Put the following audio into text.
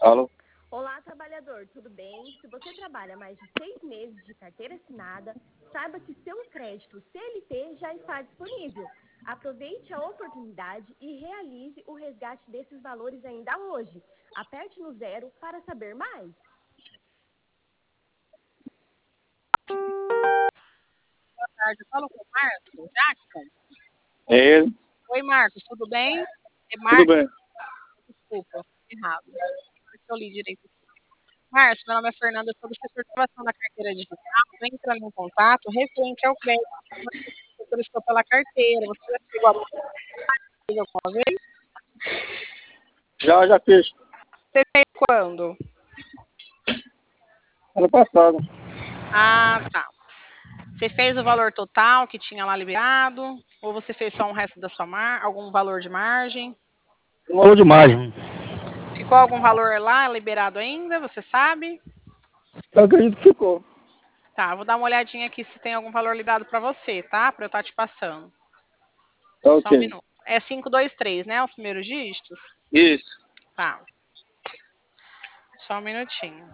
Alô? Olá, trabalhador, tudo bem? Se você trabalha mais de 6 meses de carteira assinada, saiba que seu crédito CLT já está disponível. Aproveite a oportunidade e realize o resgate desses valores ainda hoje. Aperte no 0 para saber mais. Boa tarde, eu falo com o Marcos Jackson. É ele? Oi, Marcos, tudo bem? É Tudo Marcos, bem. desculpa, errado. Deixa eu ler direito. Marcos, meu nome é Fernanda, eu sou do setor de inovação da carteira digital. Estou entrando em contato referente ao crédito que você solicitou pela carteira. Você já chegou a fazer alguma vez? Já fiz. Você fez quando? Ano passado. Ah, tá. Você fez o valor total que tinha lá liberado? Ou você fez só um resto da sua algum valor de margem? Um valor de margem. Ficou algum valor lá liberado ainda? Você sabe? Eu acredito que ficou. Tá, vou dar uma olhadinha aqui se tem algum valor liberado para você, tá? Para eu estar te passando. Tá Só um ok. minuto. É 523, né? Os primeiros dígitos? Isso. Tá. Só um minutinho.